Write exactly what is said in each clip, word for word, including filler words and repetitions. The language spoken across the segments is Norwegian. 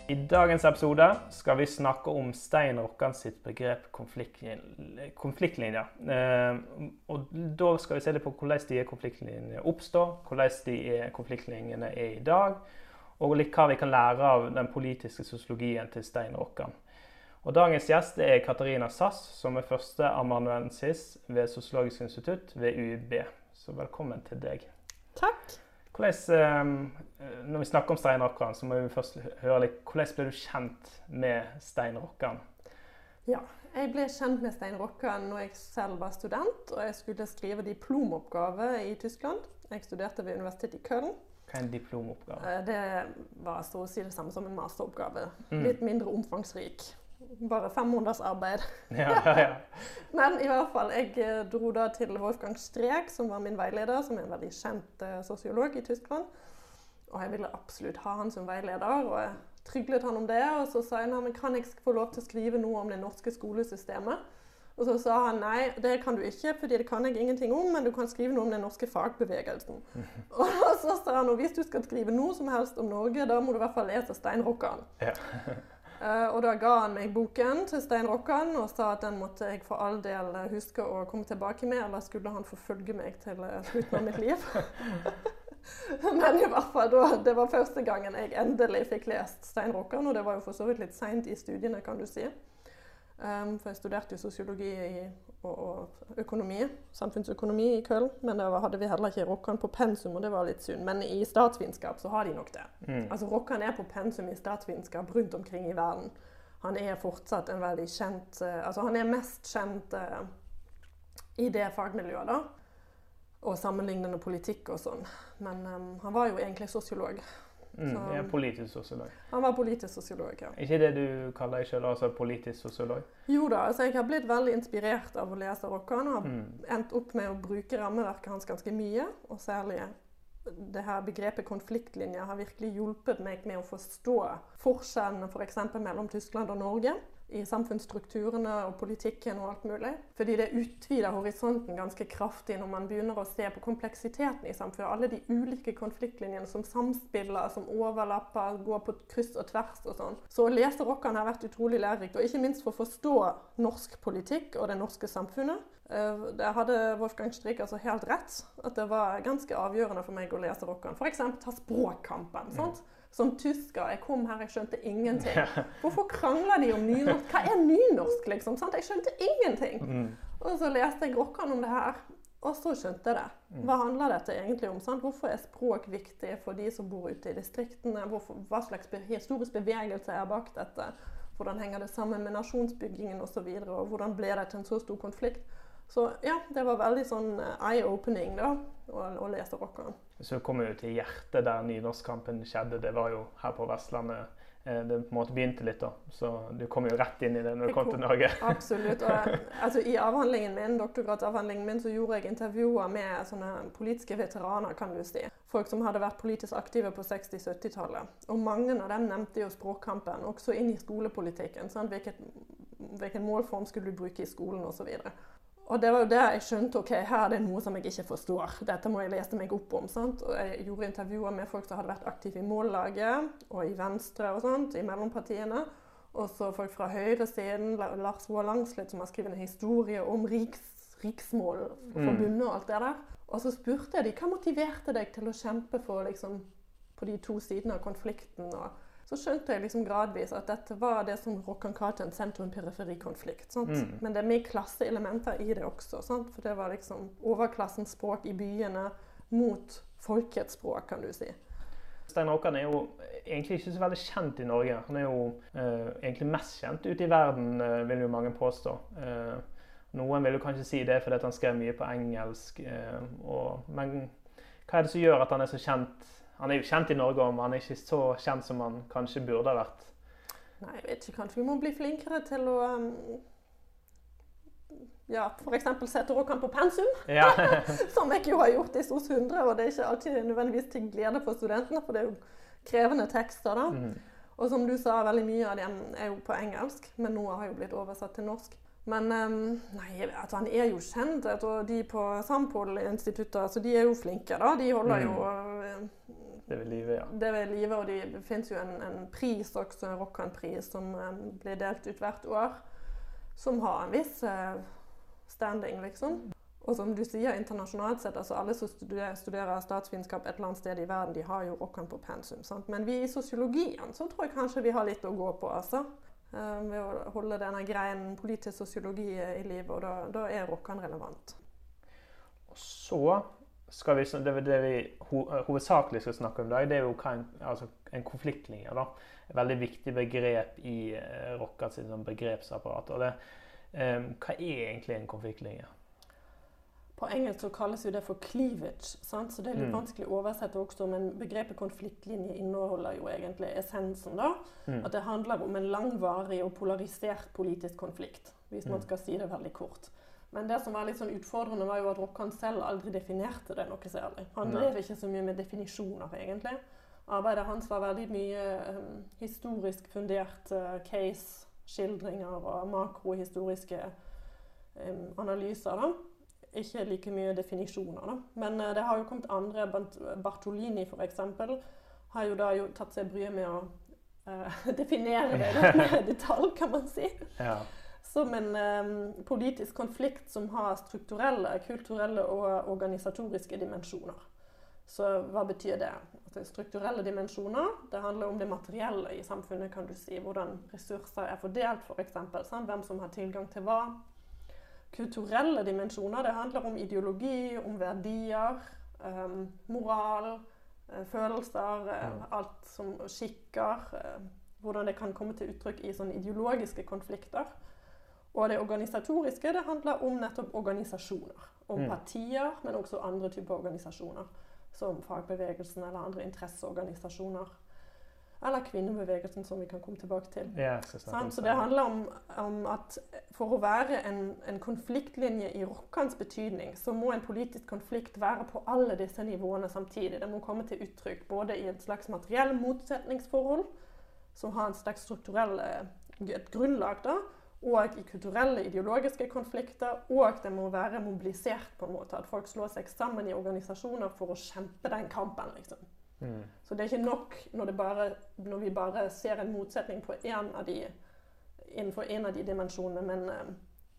I dagens episode skal vi snakke om Stein Rokkan sitt begrep konfliktlinjer. Eh, og da skal vi se litt på hvordan de konfliktlinjene oppstår, hvordan de konfliktlinjene er i dag, og litt hva vi kan lære av den politiske sosiologien til Stein Rokkan. Og dagens gjest er Katarina Sass, som er første amanuensis ved Sosiologisk institutt ved U I B. Så velkommen til deg. Takk. Hvordan, når vi snakker om Stein Rokkan, så må vi først høre litt, hvordan ble du kjent med Stein Rokkan? Ja, jeg ble kjent med Stein Rokkan når jeg selv var student, og jeg skulle skrive diplomoppgave i Tyskland. Jeg studerte ved Universitetet i Köln. Hva er en diplomoppgave? Det var så å si det samme som en masteroppgave. Mm. Litt mindre omfangsrik. Bare fem måneders arbeid. Ja, ja, ja. Men i hvert fall, jeg dro da til Wolfgang Streeck, som var min veileder, som er en veldig kjent uh, sosiolog i Tyskland. Og jeg ville absolutt ha han som veileder, og jeg tryglet han om det. Og så sa jeg, men kan jeg få lov til å skrive noe om det norske skolesystemet? Og så sa han, nei, det kan du ikke, fordi det kan jeg ingenting om, men du kan skrive noe om den norske fagbevegelsen. Og så sa han, og hvis du skal skrive noe som helst om Norge, da må du i hvert fall lese Stein Rokkan. Ja. Uh, og da ga han meg boken til Stein Rokkan og sa at den måtte jeg for all del huske å komme tilbake med, eller skulle han forfølge meg til slutten av mitt liv. Men i hvert fall, da, det var første gangen jeg endelig fikk lest Stein Rokkan, og det var jo for så vidt litt sent i studiene, kan du si. Um, for jeg studerte jo sosiologi i, og, og økonomi, samfunnsøkonomi i Köln, men da hadde vi heller ikke Rokkan på pensum, og det var litt synd. Men i statsvitenskap så har de nok det. Mm. Altså Rokkan er på pensum i statsvitenskap rundt omkring i verden. Han er fortsatt en veldig kjent, uh, altså han er mest kjent uh, i det fagmiljøet da, og sammenlignende politikk og sånn. Men um, han var jo egentlig sosiolog. Mm, jeg er politisk sosiolog. Han var politisk sosiolog, ja. Ikke det du kaller deg selv, altså politisk sosiolog? Jo da, altså jeg har blitt veldig inspirert av å lese Rokkan, og har mm. endt opp med å bruke rammeverket hans ganske mye, og særlig det her begrepet konfliktlinjer har virkelig hjulpet meg med å forstå forskjellene for eksempel mellom Tyskland og Norge, i samfunnsstrukturene og politikken og alt mulig. Fordi det utvider horisonten ganske kraftig når man begynner å se på kompleksiteten i samfunnet. Alle de ulike konfliktlinjene som samspiller, som overlapper, går på kryss og tvers og sånn. Så å lese Rokkan har vært utrolig lærerikt, og ikke minst for å forstå norsk politikk og det norske samfunnet. Der hadde Wolfgang Streeck altså helt rett, at det var ganske avgjørende for meg å lese Rokkan. For eksempel ta språkkampen, sant? Som tysker, jeg kom her, jeg skjønte ingenting. Hvorfor krangler de om nynorsk? Hva er nynorsk, liksom? Sant? Jeg skjønte ingenting. Mm. Og så leste jeg Rokkan om det her, og så skjønte jeg det. Hva handler dette egentlig om? Sant? Hvorfor er språk viktig for de som bor ute i distriktene? Hvorfor, hva slags historisk bevegelse er bak dette? Hvordan henger det sammen med nasjonsbyggingen og så videre? Og hvordan ble det til en så stor konflikt? Så ja, det var veldig sånn eye-opening da, å, å lese Rokkan. Så kom jo til hjertet der nynorskkampen skjedde. Det var jo her på Vestlandet. Det på en måte begynte litt da. Så du kom jo rett inn i det når du kom, kom til Norge. Absolutt. Og, altså, I avhandlingen min, doktorgradsavhandlingen min, så gjorde jeg intervjuer med sånne politiske veteraner, kan du si. Folk som hadde vært politisk aktive på seksti-sytti-tallet. Og mange av dem nevnte jo språkkampen, også inn i skolepolitikken. Sånn, hvilket, hvilken målform skulle du bruke i skolen og så videre. Og det var jo det jeg skjønte, ok, her er det noe som jeg ikke forstår. Dette må jeg lese meg opp om, sant? Og jeg gjorde intervjuer med folk som hadde vært aktive i mållaget, og i Venstre og sånt, i mellompartiene. Og så folk fra høyresiden, Lars Roar Langslet, som har skrevet en historie om riks, riksmålforbundet og alt det der. Og så spurte jeg de, hva motiverte deg til å kjempe for, liksom, på de to sidene av konflikten? Og så skjønte jeg liksom gradvis at dette var det som Rokkan kalte en sentrum-periferi-konflikt. Mm. Men det er mye klasseelementer i det også, sant? For det var liksom overklassens språk i byene mot folkets språk, kan du si. Stein Rokkan er jo egentlig ikke så veldig kjent i Norge. Han er jo eh, egentlig mest kjent ute i verden, eh, vil jo mange påstå. Eh, noen vil jo kanskje si det fordi han skrev mye på engelsk. Eh, og, men hva er det som gjør at han er så kjent? Han er jo kjent i Norge, men han er ikke så kjent som han kanskje burde ha vært. Nei, jeg vet ikke. Kanskje vi må bli flinkere til å um, ja, for eksempel sette Rokkan på pensum. Ja. Som jeg jo har gjort i S O S hundre, og det er ikke alltid nødvendigvis til glede for studentene, for det er jo krevende tekster da. Mm. Og som du sa, veldig mye av dem er jo på engelsk, men noe har jo blitt oversatt til norsk. Men um, nei, altså, han er jo kjent, og de på Sampol-instituttet, altså, de er jo flinke da. De holder jo uh, det ved live, ja. Det ved live, og det finnes jo en, en pris også, en Rokkan-pris, som um, blir delt ut hvert år, som har en viss uh, standing, liksom. Og som du sier, internasjonalt sett, altså alle som studerer, studerer statsvitenskap et eller annet sted i verden, de har jo Rokkan på pensum, sant? Men vi i sosiologien, så tror jeg kanskje vi har litt å gå på, altså. Uh, ved å holde denne greien politisk sosiologi i livet, og da, da er Rokkan relevant. Og så skal vi, det, det vi ho, hovedsakelig skal snakke om i dag, det er jo en, altså en konfliktlinje, da. Et veldig viktig begrep i uh, Rokkan sin sånn begrepsapparat. Og det, um, hva er egentlig en konfliktlinje? På engelsk så kalles jo det for cleavage, sant? Så det er litt mm. vanskelig å oversette også, men begrepet konfliktlinje inneholder jo egentlig essensen da. Mm. At det handler om en langvarig og polarisert politisk konflikt, hvis man skal si det veldig kort. Men det som var litt sånn utfordrende var jo at Rokkan selv aldri definerte det noe særlig. Han drev ikke så mye med definisjoner, egentlig. Arbeidet hans var veldig mye um, historisk fundert uh, case-skildringer og makrohistoriske um, analyser, da. Ikke like mye definisjoner, da. Men uh, det har jo kommet andre, Bartolini for eksempel, har jo da jo tatt seg bryet med å uh, definere det med detalj, kan man si. Ja. Som en um, politisk konflikt som har strukturelle, kulturelle og organisatoriske dimensjoner. Så hva betyr det? Altså, strukturelle dimensjoner, det handler om det materielle i samfunnet, kan du si. Hvordan ressurser er fordelt, for eksempel. Sant? Hvem som har tilgang til hva. Kulturelle dimensjoner, det handler om ideologi, om verdier, um, moral, uh, følelser, uh, alt som skikker. Uh, hvordan det kan komme til uttrykk i sånne ideologiske konflikter. Og det organisatoriske, det handler om nettopp organisasjoner. Om mm. partier, men også andre typer organisasjoner. Som fagbevegelsen eller andre interesseorganisasjoner. Eller kvinnebevegelsen, som vi kan komme tilbake til. Ja, så, så det handler om, om at for å være en, en konfliktlinje i Rokkans betydning, så må en politisk konflikt være på alle disse nivåene samtidig. Det må komme til uttrykk både i et slags materiell motsetningsforhold, som har en slags strukturell et grunnlag da, og i kulturelle, ideologiske konflikter, og det må være mobilisert på en måte, at folk slår seg sammen i organisasjoner for å kjempe den kampen, liksom. Mm. Så det er ikke nok når, det bare, når vi bare ser en motsetning på en av de, innenfor en av de dimensjonene, men um,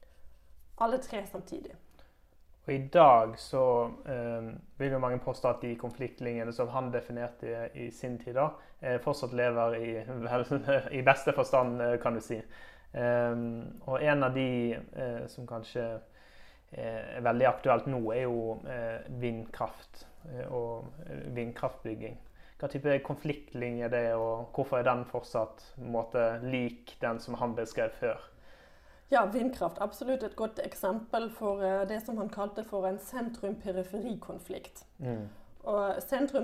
alle tre samtidig. Og i dag så um, vil jo mange påstå at de konfliktlinjene som han definerte i, i sin tid da, eh, fortsatt lever i, vel, i beste forstand, kan du si. Um, og en av de uh, som kanskje uh, er veldig aktuelt nå, er jo uh, vindkraft uh, og uh, vindkraftbygging. Hva type konfliktlinje det er, og hvorfor er den fortsatt en måte, lik den som han beskrev før? Ja, vindkraft er absolutt et godt eksempel for uh, det som han kalte for en sentrum-periferi-konflikt. Mm. Og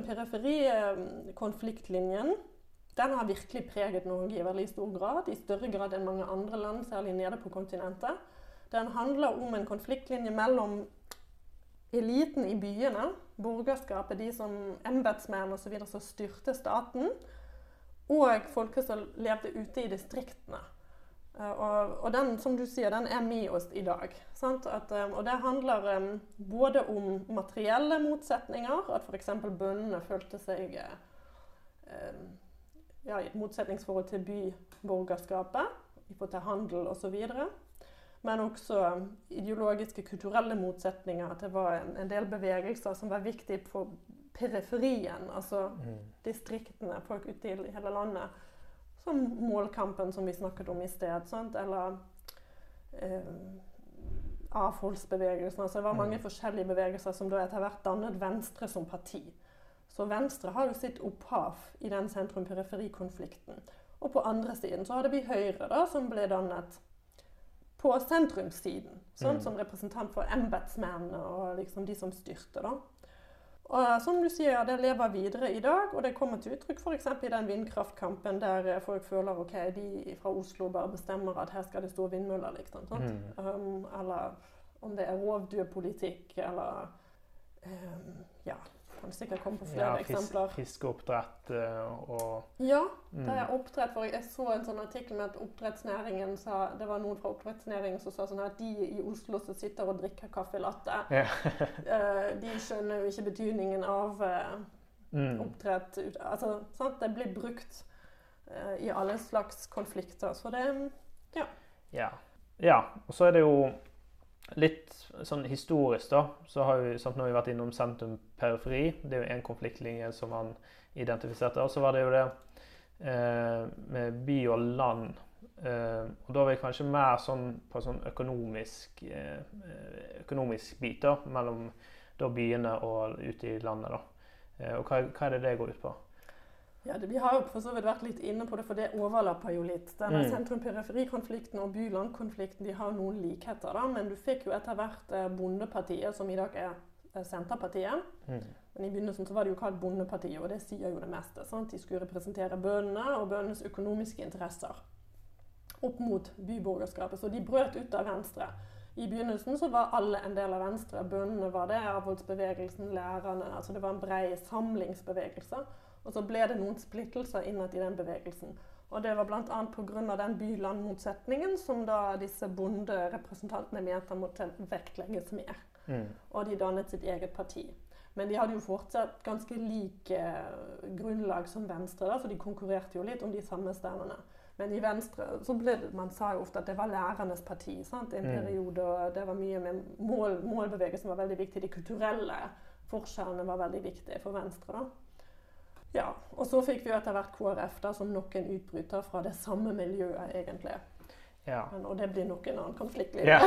sentrum-periferi-konfliktlinjen, den har virkelig preget Norge i veldig stor grad, i større grad enn mange andre land, særlig nede på kontinentet. Den handler om en konfliktlinje mellom eliten i byene, borgerskapet, de som embetsmenn og så videre som styrte staten, og folket som levde ute i distriktene. Og, og den, som du sier, den er med oss i dag. Sant? At, og det handler um, både om materielle motsetninger, at for eksempel bøndene følte seg um, ja, i et motsetningsforhold til byborgerskapet, i forhold til handel og så videre. Men også ideologiske, kulturelle motsetninger, at det var en, en del bevegelser som var viktige på periferien, altså mm. distriktene, folk ute i hele landet, som målkampen som vi snakket om i sted, sant? Eller eh, avholdsbevegelsen. Altså det var mange mm. forskjellige bevegelser som da etter hvert dannet Venstre som parti. Så Venstre har jo sitt opphav i den sentrum-periferi-konflikten. Og på andre siden så hadde vi Høyre da, som ble dannet på sentrumssiden, sånn, mm. som representant for embetsmennene og liksom de som styrte da. Og som du sier, det lever videre i dag, og det kommer til uttrykk for eksempel i den vindkraftkampen der folk føler, ok, de fra Oslo bare bestemmer at her skal det stå vindmøller, liksom, sant? Mm. Um, eller om det er rovdyrpolitikk, eller um, ja, kan sikkert komme på flere ja, fisk, eksempler. Fiskeoppdrett og... Ja, det er oppdrett, for jeg så en sånn artikkel med at oppdrettsnæringen sa, det var noen fra oppdrettsnæringen som sa sånn at de i Oslo som sitter og drikker kaffe latte, ja. de skjønner jo ikke betydningen av Mm. opptrett ut, altså, sant? Det blir brukt uh, i alle slags konflikter, så det, ja. Ja. Ja, og så er det jo litt sånn historisk da, så har vi, sant, nå har vi vært innom sentrum-periferi, det er jo en konfliktlinje som man identifiserte, og så var det jo det eh, med by og land, eh, og da var vi kanskje mer sånn på sånn økonomisk, eh, økonomisk bit da, mellom da byene og ute i landet da. Eh, og hva, hva er det det går ut på? Ja, det, Vi har jo for så vidt vært litt inne på det, for det overlapper jo litt. Denne Mm. sentrum-periferi-konflikten og by-land-konflikten de har noen likheter, da, men du fikk jo etter hvert eh, Bondepartiet, som i dag er eh, Senterpartiet. Mm. Men i begynnelsen så var det jo kalt Bondepartiet, og det sier jo det meste. Sant? De skulle representere bøndene og bøndenes økonomiske interesser opp mot byborgerskapet, så de brøt ut av Venstre. I begynnelsen så var alle en del av Venstre. Bøndene var det, avholdsbevegelsen, lærerne, altså det var en bred samlingsbevegelse. Og så ble det noen splittelser innad i den bevegelsen. Og det var blant annet på grunn av den by-land-motsetningen som da disse bonderepresentantene mente måtte vektlegges mer. Mm. Og de dannet sitt eget parti. Men de hadde jo fortsatt ganske like grunnlag som Venstre, da, så de konkurrerte jo litt om de samme stemmene. Men i Venstre så ble det, man sa jo ofte at det var lærernes parti, sant? En Mm. periode, og det var mye med mål, målbevegelsen var veldig viktig. De kulturelle forskjellene var veldig viktige for Venstre, da. Ja, og så fikk vi jo etter hvert K R F da, som nok en utbryter fra det samme miljøet, egentlig. Ja. Men, og det blir nok en annen konfliktlinje. Ja.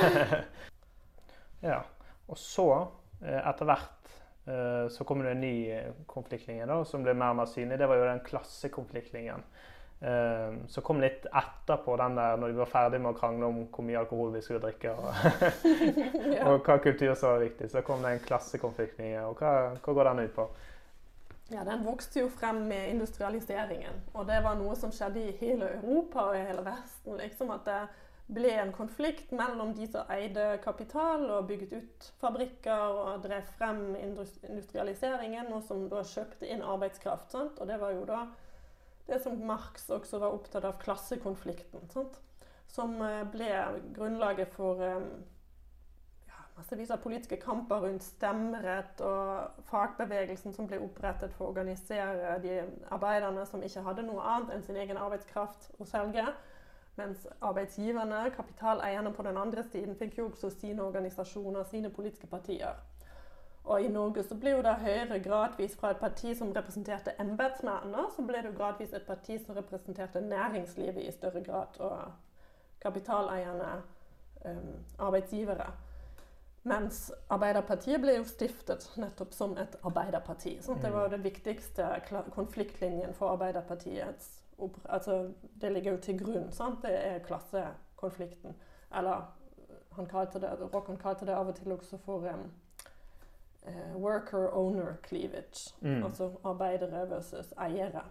Ja. Og så, eh, etter hvert, eh, så kommer det en ny eh, konfliktlinje da, som ble mer og mer synlig. Det var jo den klassekonfliktlinjen. Eh, Så kom litt etterpå den der, når de var ferdig med å krangle om hvor mye alkohol vi skulle drikke, og, Ja. og hva kultur som var viktig. Så kom det en klassekonfliktlinje, og hva, hva går den ut på? Ja, Den vokste jo frem med industrialiseringen, og det var noe som skjedde i hele Europa og i hele Vesten. Liksom at det ble en konflikt mellom de som eide kapital og bygget ut fabrikker og drev frem industrialiseringen, og som da kjøpte inn arbeidskraft. Sant? Og det var jo da det som Marx også var opptatt av, klassekonflikten, sant? Som ble grunnlaget for massevis av politiske kamper rundt stemmerett og fagbevegelsen som ble opprettet for å organisere de arbeiderne som ikke hadde noe annet enn sin egen arbeidskraft å selge. Mens arbeidsgiverne, kapitaleierne på den andre siden, fikk jo også sine organisasjoner, sine politiske partier. Og i Norge så ble jo da Høyre gradvis fra et parti som representerte embetsmennene, så ble det jo gradvis et parti som representerte næringslivet i større grad, og kapitaleierne, um, arbeidsgivere. Mens Arbeiderpartiet ble jo stiftet nettopp som et arbeiderparti. Sant? Det var det viktigste konfliktlinjen for Arbeiderpartiets. Altså, det ligger jo til grunn, sant? Det er klassekonflikten. Eller han kalte det, Rockon kalte det av og til også for um, uh, worker-owner cleavage. Mm. Altså arbeidere versus eiere.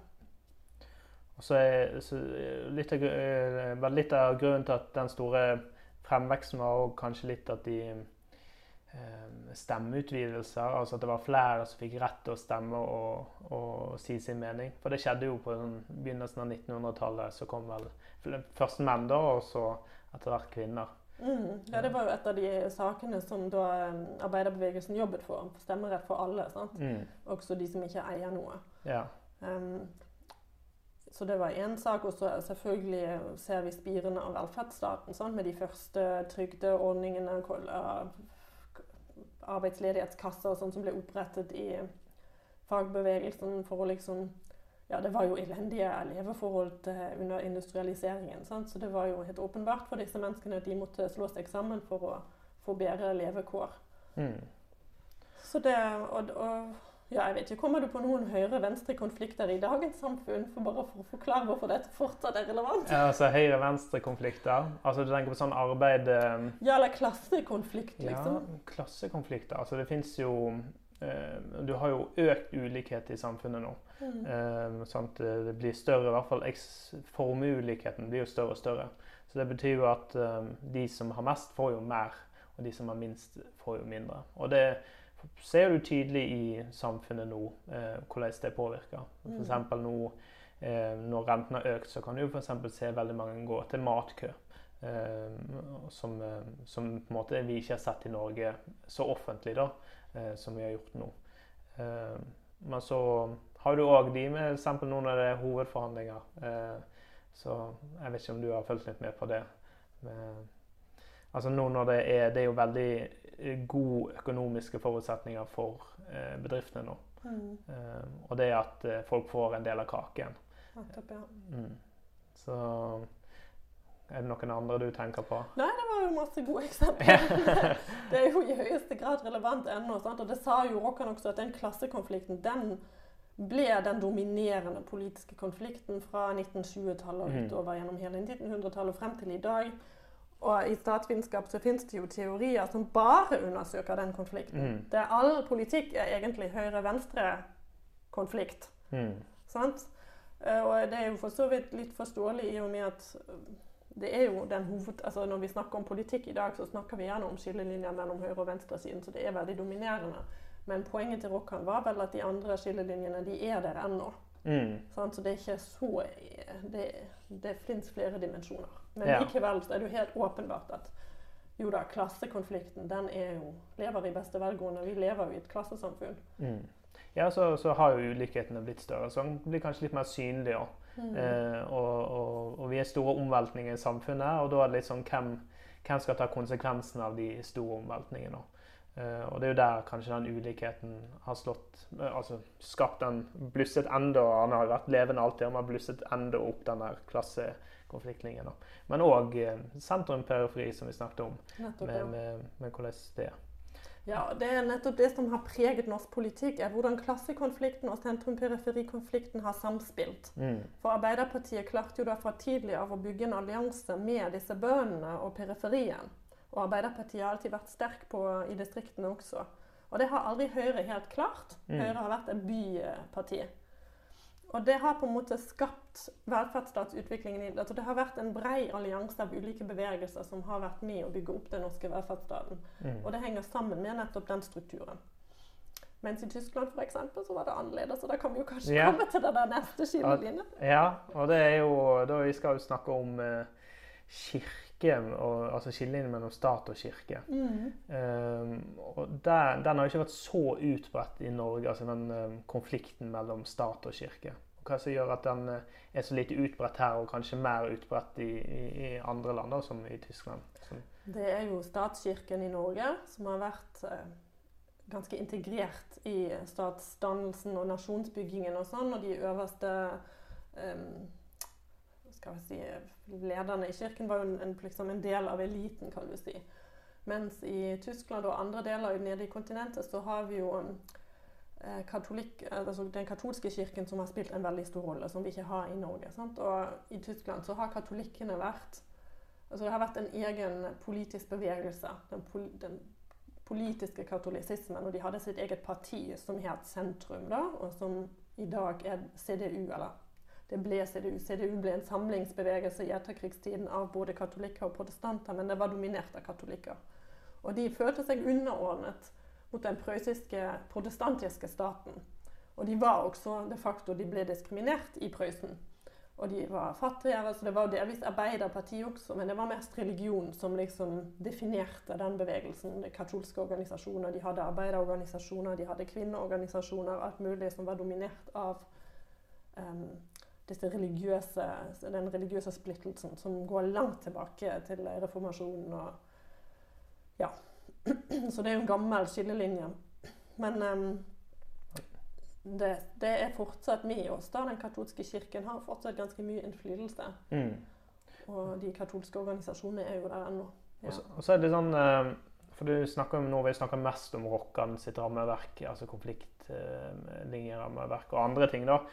Og så er så litt, av, litt av grunnen til at den store fremveksten var og kanskje litt at de stemmeutvidelser, altså at det var flere som fikk rett til å stemme og, og si sin mening. For det skjedde jo på begynnelsen av nittenhundretallet, så kom vel først menn da, og så etter hvert kvinner. Mm. Ja, det var jo et av de sakene som da arbeiderbevegelsen jobbet for, stemmerett for alle, sant? Mm. Også de som ikke eier noe. Ja. Um, så det var en sak, og så selvfølgelig ser vi spirene av velferdsstaten, sant? Med de første trygdeordningene, arbeidsledighetskasser og sånn som ble opprettet i fagbevegelsen for å liksom, ja, det var jo elendige leveforhold til, under industrialiseringen, sant? Så det var jo helt åpenbart for disse menneskene at de måtte slå seg sammen for å få bedre levekår. Mm. Så det, og, og ja, jeg vet ikke, kommer du på noen høyre-venstre konflikter i dagens samfunn, for bare for å forklare hvorfor dette fortsatt er relevant? Ja, altså høyre-venstre konflikter, altså du tenker på sånn arbeid... Ja, eller klassekonflikt, liksom. Ja, klassekonflikter, altså det finnes jo, eh, du har jo økt ulikhet i samfunnet nå. Mm. Eh, sant? Det blir større, i hvert fall formueulikheten blir jo større og større. Så det betyr jo at eh, de som har mest får jo mer, og de som har minst får jo mindre. Og det ser du tydelig i samfunnet nå, eh, hvordan det påvirker. For eksempel nå, eh, når renten har økt, så kan du for eksempel se veldig mange gå til matkø, eh, som, eh, som på en måte vi ikke har sett i Norge så offentlig da, eh, som vi har gjort nå. Eh, men så har du også de med eksempel noen av de hovedforhandlinger. Eh, så jeg vet ikke om du har følt litt med på det. Men, altså nå når det er, det er jo veldig gode økonomiske forutsetninger for eh, bedriftene nå. Mm. Eh, og det er at eh, folk får en del av kaken. Nettopp, ja. Mm. Så er det noen andre du tenker på? Nei, det var jo masse gode eksempler. Det er jo i høyeste grad relevant ennå, sant? Og det sa jo Rokkan også, at den klassekonflikten, den ble den dominerende politiske konflikten fra nitten tjue-tallet og utover gjennom hele nitten hundre-tallet og frem til i dag. Og i statsvitenskap så finnes det jo teorier som bare undersøker den konflikten. Mm. Det er all politikk er egentlig høyre-venstre-konflikt. Mm. Sant? Og det er jo for så vidt litt forståelig i og med at det er jo den hoved... Altså når vi snakker om politikk i dag, så snakker vi gjerne om skillelinjer mellom høyre- og venstresiden, så det er veldig dominerende. Men poenget til Rokkan var vel at de andre skillelinjene, de er der ennå. Mm. Så det er ikke så... Det, det finnes flere dimensjoner. Men ja. Likevel så er det jo helt åpenbart at jo da, klassekonflikten, den er jo, lever i beste velgående. Vi lever jo i et klassesamfunn. Mm. Ja, så, så har jo ulikhetene blitt større, så den blir kanskje litt mer synlig også. Mm. Eh, og, og, og vi er store omveltninger i samfunnet, og da er det litt sånn hvem, hvem skal ta konsekvensen av de store omveltningene. Eh, og det er jo der kanskje den ulikheten har slått, eh, altså skapt den, blusset enda, han har vært levende alltid, han har blusset enda opp den der klassekonfliktlinjen. Men også eh, sentrum-periferi som vi snakket om, nettopp, med, ja. med, med hvordan det er. Ja, det er nettopp det som har preget norsk politikk, er hvordan klassekonflikten og sentrum-periferikonflikten har samspilt. Mm. For Arbeiderpartiet klarte jo da fra tidlig av å bygge en allianse med disse bøndene og periferien. Og Arbeiderpartiet har alltid vært sterk på i distriktene også. Og det har aldri Høyre helt klart. Mm. Høyre har vært en byparti. Og det har på en måte skapt velferdsstatsutviklingen. Altså det har vært en bred allianse av ulike bevegelser som har vært med å bygge opp den norske velferdsstaten. Mm. Og det henger sammen med nettopp den strukturen. Mens i Tyskland for eksempel, så var det annerledes, og da kan vi jo kanskje ja. komme til det der neste skillelinjen. Ja, og det er jo, da vi skal jo snakke om eh, kirke, og, altså skillelinjen mellom stat og kirke. Mm. Um, og der, den har jo ikke vært så utbredt i Norge, altså den um, konflikten mellom stat og kirke. Og hva som gjør at den uh, er så lite utbredt her, og kanskje mer utbredt i, i, i andre land, som i Tyskland? Som det er jo statskirken i Norge som har vært uh, ganske integrert i statsdannelsen og nasjonsbyggingen og sånn, og de øverste um, skal vi si, lederne i kirken var jo en, liksom en del av eliten, kan du si. Mens i Tyskland og andre deler nede i kontinentet så har vi jo eh, katolikk, altså den katolske kirken som har spilt en veldig stor rolle, som vi ikke har i Norge. Sant? Og i Tyskland så har katolikkene vært, altså det har vært en egen politisk bevegelse, den, pol, den politiske katolisismen, og de hadde sitt eget parti som het Sentrum da, og som i dag er C D U, eller det ble C D U. C D U ble en samlingsbevegelse i etterkrigstiden av både katolikker og protestanter, men det var dominert av katolikker. Og de følte seg underordnet mot den prøyssiske protestantiske staten. Og de var også de facto, de ble diskriminert i Prøysen. Og de var fattigere, så det var delvis arbeiderparti også, men det var mest religion som liksom definerte den bevegelsen. De katolske organisasjoner, de hadde arbeiderorganisasjoner, de hadde kvinneorganisasjoner, alt mulig som var dominert av um, disse religiøse, den religiøse splittelsen som går langt tilbake til reformasjonen. Og, ja. Så det er jo en gammel skillelinje. Men um, det, det er fortsatt med oss. Da. Den katolske kirken har fortsatt ganske mye innflytelse. Mm. Og de katolske organisasjonene er jo der ennå. Ja. Og, så, og så er det sånn, for du snakker om, nå vil jeg snakke mest om Rokkan sitt rammeverk, altså konfliktlinjer, rammeverk og andre ting da.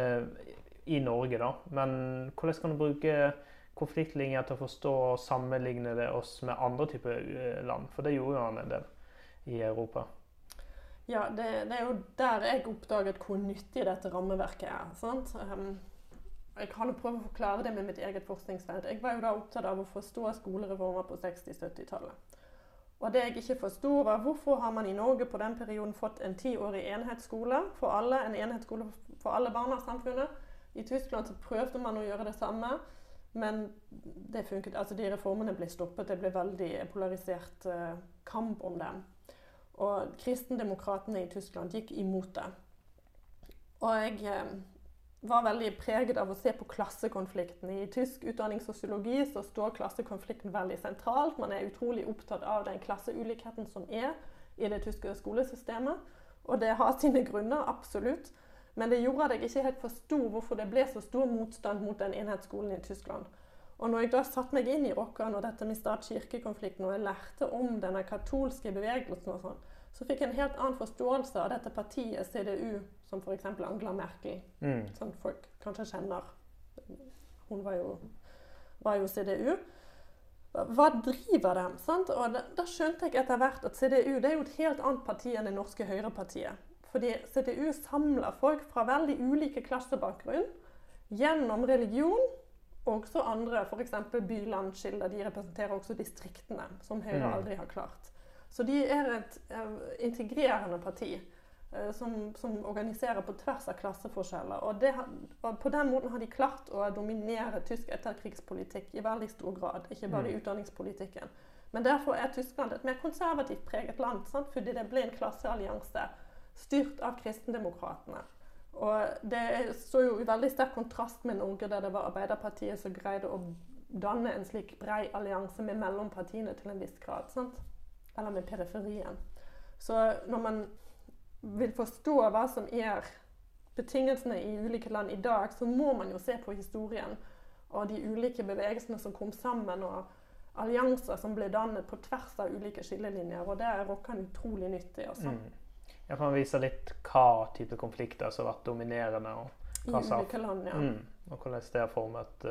I Norge da, men hvordan kan du bruke konfliktlinjer til å forstå og sammenligne det oss med andre typer land? For det gjorde han en del i Europa. Ja, det, det er jo der jeg oppdaget hvor nyttig dette rammeverket er. Sant? Um, jeg kan jo prøve å forklare det med mitt eget forskningsfelt. Jeg var jo da opptatt av å forstå skolereformer på seksti-sytti-tallet. Og det jeg ikke forstod var hvorfor har man i Norge på den perioden fått en tiårig enhetsskole for alle, en enhetsskole for alle barn av samfunnet. I Tyskland så prøvde man å gjøre det samme, men det funket, altså de reformene ble stoppet, det ble veldig polarisert eh, kamp om dem. Og kristendemokratene i Tyskland gikk imot det. Og jeg eh, var veldig preget av å se på klassekonflikten. I tysk utdanningssosiologi så står klassekonflikten veldig sentralt. Man er utrolig opptatt av den klasseulikheten som er i det tyske skolesystemet. Og det har sine grunner, absolutt. Men det gjorde at jeg ikke helt forsto hvorfor det ble så stor motstand mot den enhetsskolen i Tyskland. Og når jeg da satte meg inn i Rokkan og dette med stat-kirke-konflikten, og jeg lærte om denne katolske bevegelsen og sånn, så fikk jeg en helt annen forståelse av dette partiet C D U, som for eksempel Angela Merkel, mm. som folk kanskje kjenner. Hun var jo, var jo C D U. Hva driver dem? Sant? Og da, da skjønte jeg etter hvert at C D U det er jo et helt annet parti enn det norske høyrepartiet. Fordi C D U samler folk fra veldig ulike klassebakgrunn gjennom religion, og også andre, for eksempel bylandskilder. De representerer også distriktene, som Høyre mm. aldri har klart. Så de er et uh, integrerende parti uh, som, som organiserer på tvers av klasseforskjeller. Og, det, og på den måten har de klart å dominere tysk etterkrigspolitikk i veldig stor grad, ikke bare i mm. utdanningspolitikken. Men derfor er Tyskland et mer konservativt preget land, sant? Fordi det ble en klasseallianse styrt av kristendemokratene. Og det står jo i veldig sterk kontrast med Norge, der det var Arbeiderpartiet som greide å danne en slik brei allianse med mellompartiene til en viss grad, sant? Eller med periferien. Så når man vil forstå hva som er betingelsene i ulike land i dag, så må man jo se på historien og de ulike bevegelsene som kom sammen, og allianser som ble dannet på tvers av ulike skillelinjer, og det er Rokkan utrolig nyttig også. Mm. Jeg kan vise litt hva type konflikter som har vært dominerende, og hva i ulike land, ja. Mm, og hvordan det har formet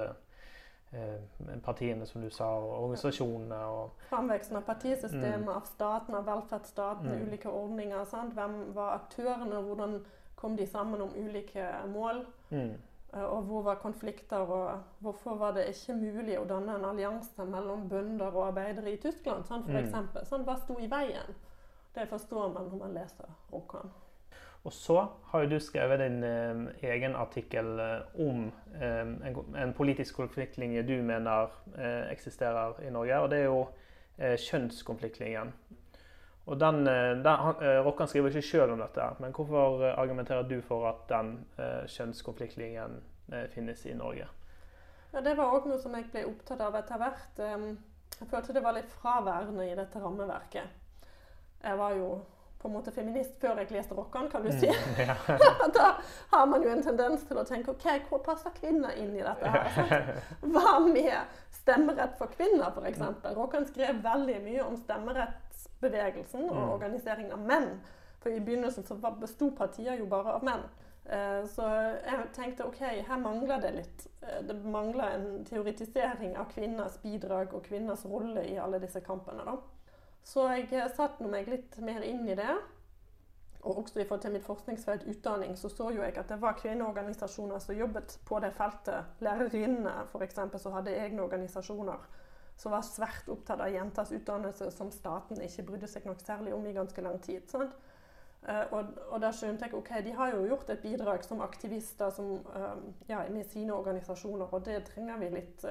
uh, partiene, som du sa, og organisasjonene. Og framveksten av partisystemet, mm. av staten, av velferdsstaten, mm. ulike ordninger. Sant? Hvem var aktørene, hvordan kom de sammen om ulike mål? Mm. Uh, og hvor var konflikter, og hvorfor var det ikke mulig å danne en allianse mellom bønder og arbeidere i Tyskland, sant? For mm. eksempel. Sånn, hva sto i veien? Det forstår man når man leser Rokkan. Og så har jo du skrevet din eh, egen artikkel eh, om eh, en, en politisk konfliktlinje du mener eh, eksisterer i Norge, og det er jo eh, kjønnskonfliktlinjen. Og den, eh, den eh, Rokkan skriver ikke selv om dette, men hvorfor argumenterer du for at den eh, kjønnskonfliktlinjen eh, finnes i Norge? Ja, det var også noe som jeg ble opptatt av etter hvert. Jeg følte det var litt fraværende i dette rammeverket. Jeg var jo på en måte feminist før jeg leste Rokkan, kan du si. Mm, ja. Da har man jo en tendens til å tenke, ok, hvor passer kvinner inn i dette her? Sant? Hva med stemmerett for kvinner, for eksempel? Rokkan skrev veldig mye om stemmerettsbevegelsen og mm. organiseringen av menn. For i begynnelsen så bestod partiet jo bare av menn. Så jeg tenkte, ok, her mangler det litt. Det mangler en teoretisering av kvinners bidrag og kvinners rolle i alle disse kampene, da. Så jeg satte meg litt mer inn i det, og også i forhold til mitt forskningsfelt utdanning, så så jo jeg at det var kvinneorganisasjoner som jobbet på det feltet. Lærerinnene, for eksempel, som hadde egne organisasjoner, som var svært opptatt av jenters utdannelse, som staten ikke brydde seg nok særlig om i ganske lang tid. Sant? Og, og da skjønte jeg, ok, de har jo gjort et bidrag som aktivister som, ja, med sine organisasjoner, og det trenger vi litt...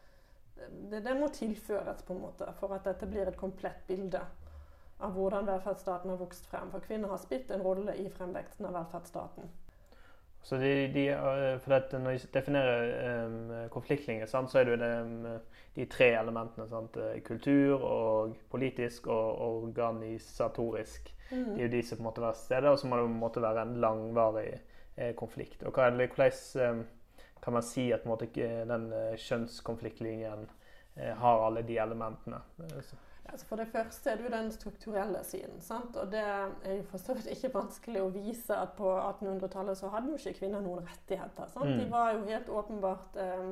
Det, det må tilføres på en måte for at dette blir et komplett bilde av hvordan velferdsstaten har vokst frem. For kvinner har spilt en rolle i fremveksten av velferdsstaten. Så de, de, for at når de definerer um, konfliktlinjer, sant, så er det um, de tre elementene. Sant? Kultur, og politisk og organisatorisk. Mm. Det er jo de som på en måte være stedet, og så må det på en måte være en langvarig eh, konflikt. Og hva er det, hvordan... Um, kan man si at på en måte, den kjønnskonfliktlinjen eh, har alle de elementene? Altså for det første er det jo den strukturelle siden, sant? Og det er jo for så vidt ikke vanskelig å vise at på attenhundretallet så hadde jo ikke kvinner noen rettigheter. Sant? Mm. De var jo helt åpenbart eh,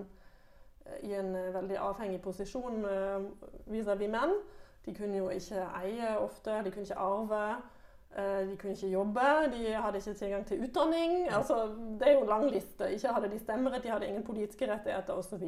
i en veldig avhengig posisjon eh, vis-à-vis menn. De kunne jo ikke eie ofte, de kunne ikke arve. De kunne ikke jobbe, de hadde ikke tilgang til utdanning. Altså, det er jo en lang liste. Ikke hadde de stemmerett, de hadde ingen politiske rettigheter osv.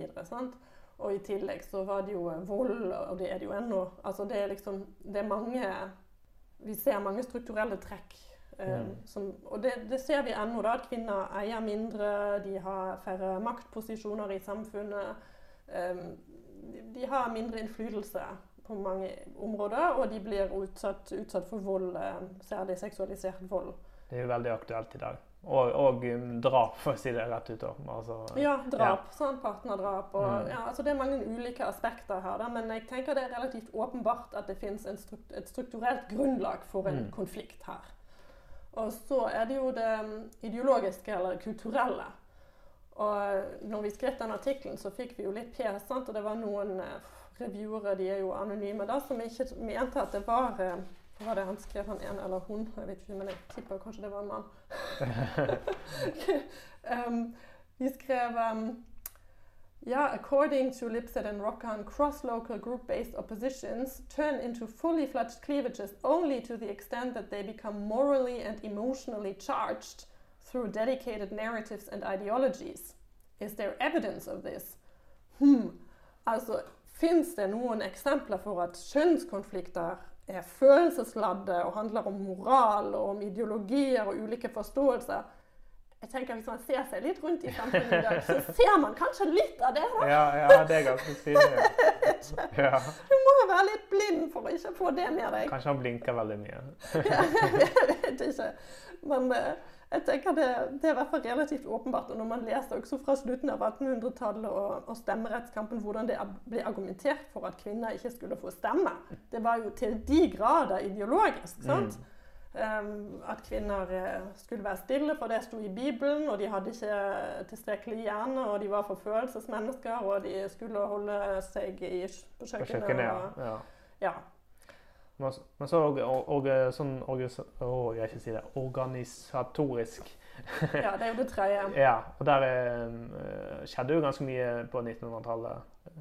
Og i tillegg så var det jo vold, og det er det jo ennå. Altså, det er liksom, det er mange, vi ser mange strukturelle trekk. Um, som, og det, det ser vi ennå da, at kvinner eier mindre, de har færre maktposisjoner i samfunnet. Um, de, de har mindre innflytelse på mange områder, og de blir utsatt, utsatt for vold, særlig seksualisert vold. Det er jo veldig aktuelt i dag. Og, og drap, for å si det rett ut. Altså, ja, drap. Ja. Sånn partnerdrap. Og, mm. ja, altså det er mange ulike aspekter her. Da, men jeg tenker det er relativt åpenbart at det finnes en strukt, et strukturelt grunnlag for en mm. konflikt her. Og så er det jo det ideologiske eller kulturelle. Og når vi skrev den artikkelen, så fikk vi jo litt pes, sant? Og det var noen reviewere, de er jo anonyme da, som ikke mente at det var, hva var det han skrev, han en eller hun, jeg vet ikke, men jeg tipper kanskje det var en mann. um, de skrev, um, yeah, according to Lipset and Rokan, cross-local group-based oppositions turn into fully fledged cleavages only to the extent that they become morally and emotionally charged through dedicated narratives and ideologies. Is there evidence of this? Hmm. Altså, finnes det noen eksempler for at kjønnskonflikter er følelsesladde og handler om moral og om ideologier og ulike forståelser? Jeg tenker hvis man ser seg litt rundt i samfunnet i dag, så ser man kanskje litt av det. Da. Ja, ja, det er ganske synlig. Ja. Du må jo være litt blind for å ikke få det med deg. Kanskje han blinker veldig mye. Ja, jeg vet ikke. Men jeg tenker det, det er i hvert fall relativt åpenbart. Og når man leser også fra slutten av attenhundretallet og, og stemmerettskampen, hvordan det ble argumentert for at kvinner ikke skulle få stemme. Det var jo til de grader ideologisk, sant? Mm. Um, at kvinner skulle være stille, for det sto i Bibelen, og de hadde ikke tilstrekkelig hjerne, og de var forfølelsesmennesker, og de skulle holde seg i, på kjøkkenet. På kjøkkenet, og, ja. ja. Men så og, og, sånn organis oh, jeg ikke si det, organisatorisk. Ja, det er jo det tredje. Ja, og der uh, skjedde jo ganske mye på nittenhundretallet.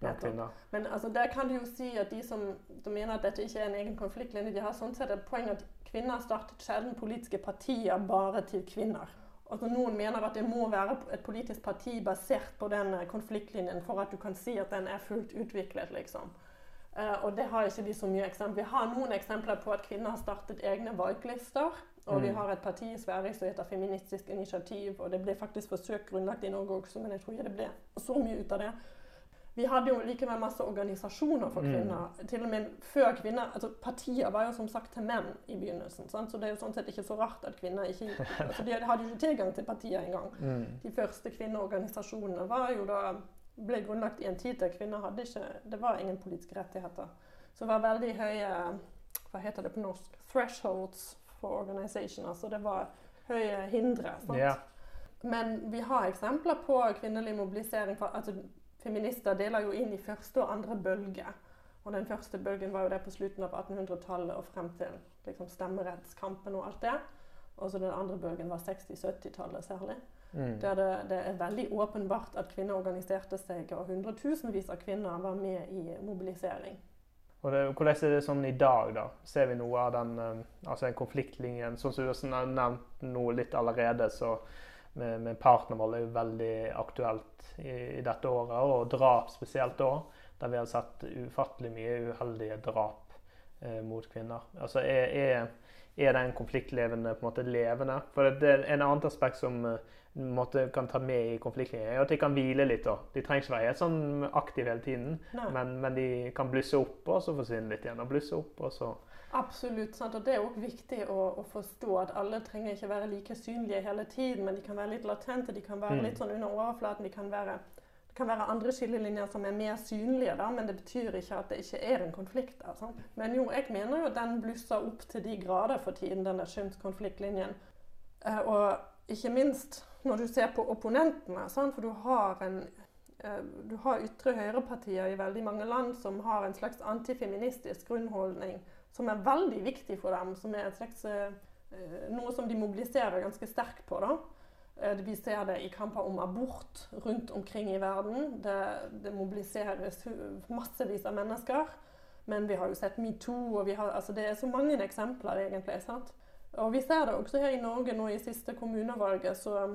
Men altså, der kan du jo si at de som de mener at dette ikke er en egen konfliktlinje, de har sånn sett et poeng at kvinner startet sjelden politiske partier bare til kvinner. Altså, noen mener at det må være et politisk parti basert på den konfliktlinjen for at du kan si at den er fullt utviklet, liksom. Uh, og det har ikke de så mye eksempler. Vi har noen eksempler på at kvinner har startet egne valglister, og mm. vi har et parti i Sverige som heter Feministisk Initiativ, og det ble faktisk forsøkt grunnlagt i Norge også, men jeg tror ikke det ble så mye ut av det. Vi hadde jo likevel masse organisasjoner for kvinner, mm. til og med før kvinner, altså partier var jo som sagt til menn i begynnelsen, sant? Så det er jo sånn sett ikke så rart at kvinner ikke, altså de hadde jo ikke tilgang til partier engang. Mm. De første kvinneorganisasjonene var jo da, ble grunnlagt i en tid der kvinner hadde ikke, det var ingen politiske rettigheter. Så det var veldig høye, hva heter det på norsk, thresholds for organisation, altså det var høye hindre, sant? Yeah. Men vi har eksempler på kvinnelig mobilisering, for, altså feminister deler jo inn i første og andre bølge. Og den første bølgen var jo der på slutten av attenhundretallet og frem til liksom, stemmerettskampen og alt det. Og så den andre bølgen var seksti-sytti-tallet særlig. Mm. Der det, det er veldig åpenbart at kvinner organiserte seg, og hundretusenvis av kvinner var med i mobilisering. Og det, hvordan er det sånn i dag da? Ser vi noe av den altså konfliktlinjen, sånn som du har nevnt noe litt allerede, så med, med partnervold er jo veldig aktuelt i, i dette året, og drap spesielt da, der vi har sett ufattelig mye uheldige drap eh, mot kvinner. Altså er, er, er den konfliktlevende på en måte levende? For det, det er en annen aspekt som en måte kan ta med i konfliktlinjen, er at de kan hvile litt da. De trenger ikke være helt sånn aktive hele tiden, men, men de kan blusse opp, og så forsvinne litt igjen, og blusse opp, og så... Absolutt, sant? Og det er også viktig å, å forstå at alle trenger ikke være like synlige hele tiden, men de kan være litt latente, de kan være mm. litt sånn under overflaten, de kan være, det kan være andre skillelinjer som er mer synlige, da, men det betyr ikke at det ikke er en konflikt der. Sant? Men jo, jeg mener jo at den blusser opp til de grader for tiden, denne kjønnskonfliktlinjen. Uh, og ikke minst når du ser på opponentene, sant? For du har en uh, du har ytre høyrepartier i veldig mange land som har en slags antifeministisk grunnholdning, som er veldig viktig for dem, som er et slags, uh, noe som de mobiliserer ganske sterkt på. Da. Uh, vi ser det i kamper om abort rundt omkring i verden. Det, det mobiliseres massevis av mennesker, men vi har jo sett MeToo, og vi har, altså det er så mange eksempler egentlig. Sant? Og vi ser det også her i Norge nå i siste kommunevalget, så,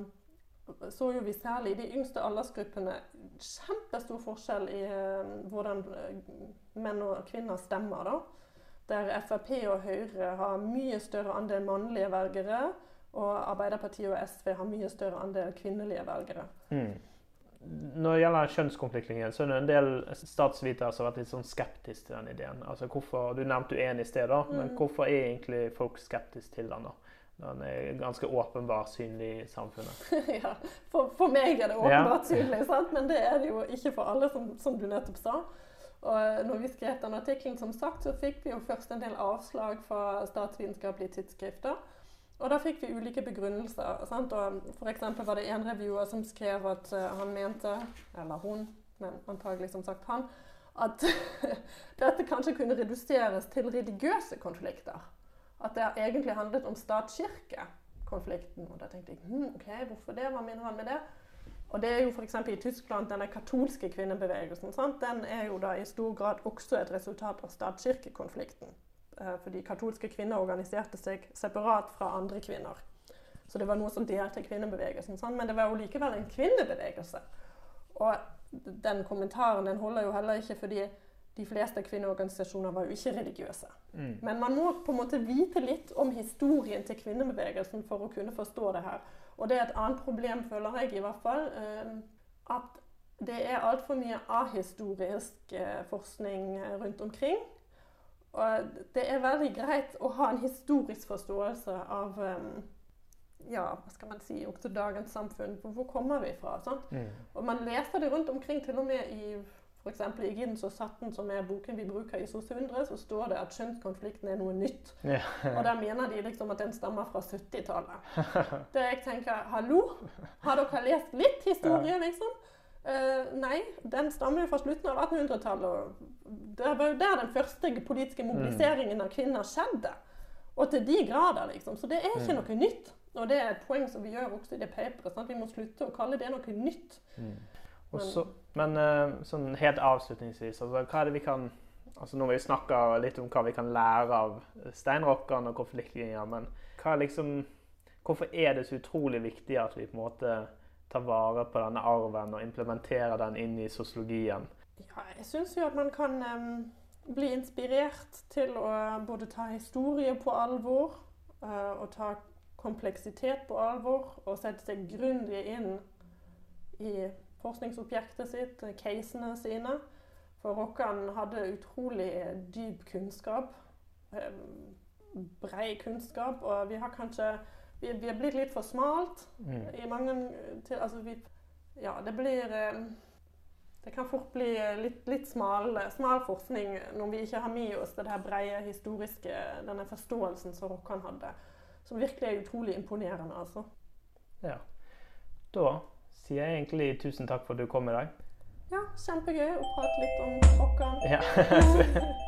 så jo vi særlig i de yngste aldersgruppene kjempestor forskjell i uh, hvordan menn og kvinner stemmer da. Der Frp og Høyre har mye større andel mannlige velgere, og Arbeiderpartiet og S V har mye større andel kvinnelige velgere. Mm. Når det gjelder kjønnskonfliktlinjen, så er det en del statsvitere som har vært litt sånn skeptisk til den ideen. Altså hvorfor, du nevnte uenig i sted da, mm. men hvorfor er egentlig folk skeptisk til den da? Den er ganske åpenbar synlig i samfunnet. Ja, for, for meg er det åpenbart synlig, sant? Men det er det jo ikke for alle, som, som du nettopp sa. Og når vi skrev den artikkelen, som sagt, så fikk vi jo først en del avslag fra statsvitenskapelige tidsskrifter. Og da fikk vi ulike begrunnelser. Sant? Og for eksempel var det en reviewer som skrev at han mente, eller hun, men antagelig som sagt han, at dette kanskje kunne reduseres til religiøse konflikter. At det egentlig handlet om stat-kirke-konflikten. Og da tenkte jeg, hm, ok, hvorfor det? Hva mener han med det? Og det er jo for eksempel i Tyskland, denne katolske kvinnebevegelsen, sant? Den er jo da i stor grad også et resultat av stat-kirke-konflikten. Fordi katolske kvinner organiserte seg separat fra andre kvinner. Så det var noe som delte kvinnebevegelsen, sant? Men det var jo likevel en kvinnebevegelse. Og den kommentaren den holder jo heller ikke, fordi de fleste kvinneorganisasjoner var jo ikke religiøse. Mm. Men man må på en måte vite litt om historien til kvinnebevegelsen for å kunne forstå det her. Og det er et annet problem, føler jeg i hvert fall, at det er alt for mye ahistorisk forskning rundt omkring. Og det er veldig greit å ha en historisk forståelse av ja, hva skal man si, også dagens samfunn. Hvor kommer vi fra? Sant? Mm. Og man leser det rundt omkring, til og med i for eksempel i Giddens og Satten, som er boken vi bruker i SOS-hundre, så står det at kjønnskonflikten er noe nytt. Yeah. Og da mener de liksom at den stammer fra syttitallet. Det jeg tenker, hallo? Har dere lest litt historie, liksom? Uh, nei, den stammer jo fra slutten av attenhundretallet. Det var jo der den første politiske mobiliseringen av kvinner skjedde. Og til de grader, liksom. Så det er ikke noe nytt. Og det er et poeng som vi gjør også i det paperet, sånn at vi må slutte å kalle det noe nytt. Mm. Også, men uh, sånn helt avslutningsvis, altså, hva er det vi kan, altså nå har vi snakket litt om hva vi kan lære av steinrockene og konfliktlinjer, men hva er liksom, hvorfor er det så utrolig viktig at vi på en måte tar vare på denne arven og implementerer den inn i sosiologien? Ja, jeg synes jo at man kan um, bli inspirert til å både ta historie på alvor uh, og ta kompleksitet på alvor og sette seg grundig inn i forskningsobjektet sitt, casene sine. For Rokkan hadde utrolig dyp kunnskap, bred kunnskap, og vi har kanskje, vi, vi er blitt litt for smalt mm. i mange, til, altså vi, ja, det blir, det kan fort bli litt, litt smal, smal forskning når vi ikke har med oss det her brede historiske, denne forståelsen som Rokkan hadde, som virkelig er utrolig imponerende, altså. Ja, da sier jeg egentlig tusen takk for at du kom i dag. Ja, kjempegøy å prate litt om Rokkan. Ja.